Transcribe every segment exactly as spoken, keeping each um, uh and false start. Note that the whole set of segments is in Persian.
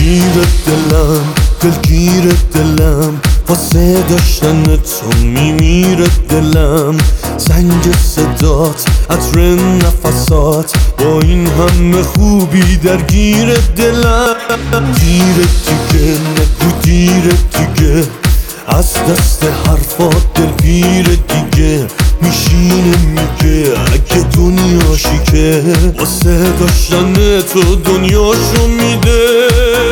دلگیر دلم دلگیر دلم واسه داشتن تو میمیره دلم زنگ صدات عطر نفسات با این همه خوبی درگیر دلم دیر دیگه نگو دیر دیگه از دست حرفات دلگیر دیگه میشینه میگه اگه دنیاشی که واسه داشتن تو دنیاشو میده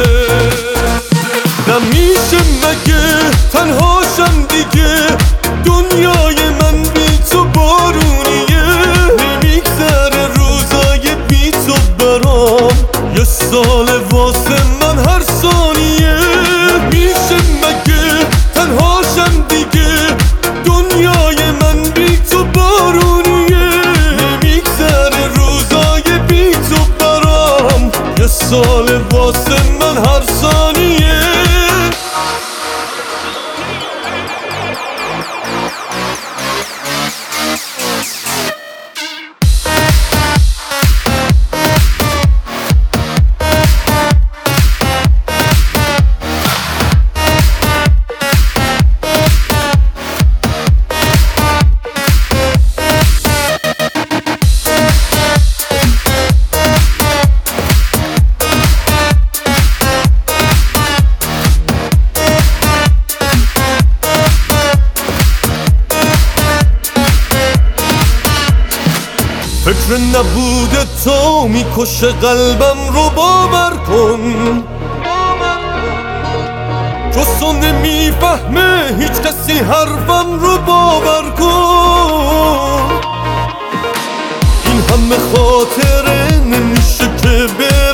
نمیشه مگه تنهاشم دیگه دنیای من بی تو بارونیه نمیگذره روزای بی تو برام یه سال واسه من هر ثانیه نمیشه مگه تنهاشم دیگه دنیای من بی تو بارونیه نمیگذره روزای بی تو برام یه سال واسه من هر ثانیه فکر نبود تو میکشه قلبم رو باور کن جز نمیفهمه هیچ کسی حرفم رو باور کن این همه خاطره نمیشه که به